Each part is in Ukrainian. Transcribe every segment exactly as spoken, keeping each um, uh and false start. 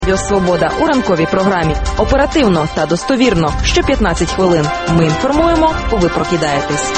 Радіо Свобода у ранковій програмі. Оперативно та достовірно. Що п'ятнадцять хвилин. Ми інформуємо, ви прокидаєтесь.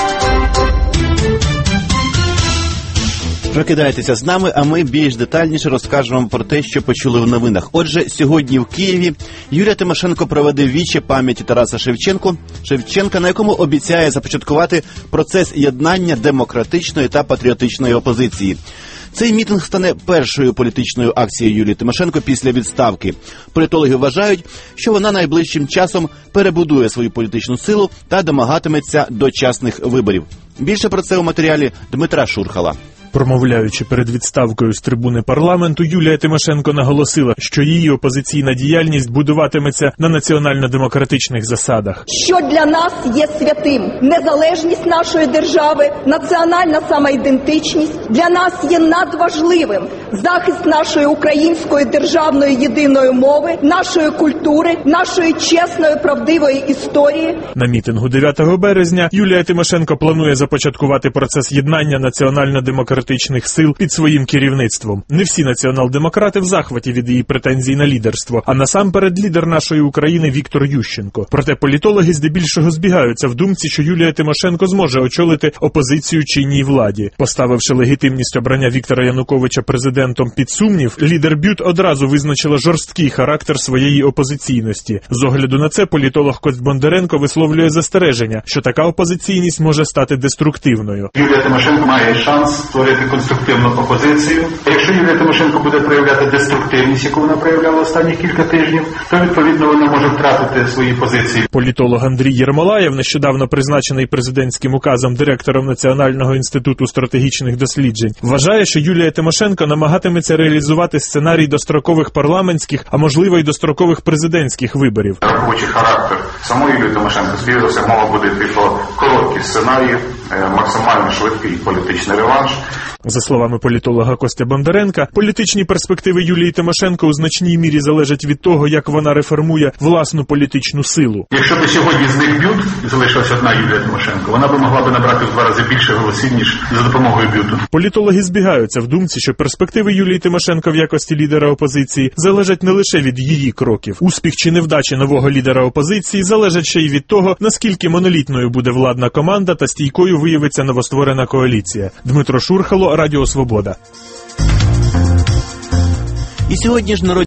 Прокидайтеся з нами, а ми більш детальніше розкажемо вам про те, що почули в новинах. Отже, сьогодні в Києві Юлія Тимошенко проведе віче пам'яті Тараса Шевченко, Шевченка, на якому обіцяє започаткувати процес єднання демократичної та патріотичної опозиції. Цей мітинг стане першою політичною акцією Юлії Тимошенко після відставки. Політологи вважають, що вона найближчим часом перебудує свою політичну силу та домагатиметься дочасних виборів. Більше про це у матеріалі Дмитра Шурхала. Промовляючи перед відставкою з трибуни парламенту, Юлія Тимошенко наголосила, що її опозиційна діяльність будуватиметься на національно-демократичних засадах. Що для нас є святим? Незалежність нашої держави, національна самоідентичність для нас є надважливим. Захист нашої української державної єдиної мови, нашої культури, нашої чесної, правдивої історії. На мітингу дев'ятого березня Юлія Тимошенко планує започаткувати процес єднання національно-демократичних сил під своїм керівництвом. Не всі націонал-демократи в захваті від її претензій на лідерство, а насамперед лідер нашої України Віктор Ющенко. Проте політологи здебільшого збігаються в думці, що Юлія Тимошенко зможе очолити опозицію чинній владі. Поставивши легітимність обрання Віктора Януковича президентом під сумнів, лідер БЮТ одразу визначила жорсткий характер своєї опозиційності. З огляду на це політолог Кость Бондаренко висловлює застереження, що така опозиційність може стати деструктивною. Юлія Тимошенко має шанс створити конструктивну опозицію. Якщо Юлія Тимошенко буде проявляти деструктивність, яку вона проявляла останні кілька тижнів, то відповідно вона може втратити свої позиції. Політолог Андрій Єрмолаєв, нещодавно призначений президентським указом директором Національного інституту стратегічних досліджень, вважає, що Юлія Тимошенко намагатиметься реалізувати сценарій дострокових парламентських, а можливо й дострокових президентських виборів. Робочий характер самої Юлії Тимошенко, сподіваюся, мова буде типу короткі сценарії, максимально швидкий політичний реванш. За словами політолога Костя Бондаренка, політичні перспективи Юлії Тимошенко у значній мірі залежать від того, як вона реформує власну політичну силу. Якщо б сьогодні з них БЮТ і залишилася одна Юлія Тимошенко, вона б могла б набрати в два рази більше голосів, ніж за допомогою БЮТу. Політологи збігаються в думці, що перспективи Юлії Тимошенко в якості лідера опозиції залежать не лише від її кроків. Успіх чи невдача нового лідера опозиції залежать ще й від того, наскільки монолітною буде владна команда та стійкою виявиться новостворена коаліція. Дмитро Шурхало, Радіо Свобода. І сьогодні ж народ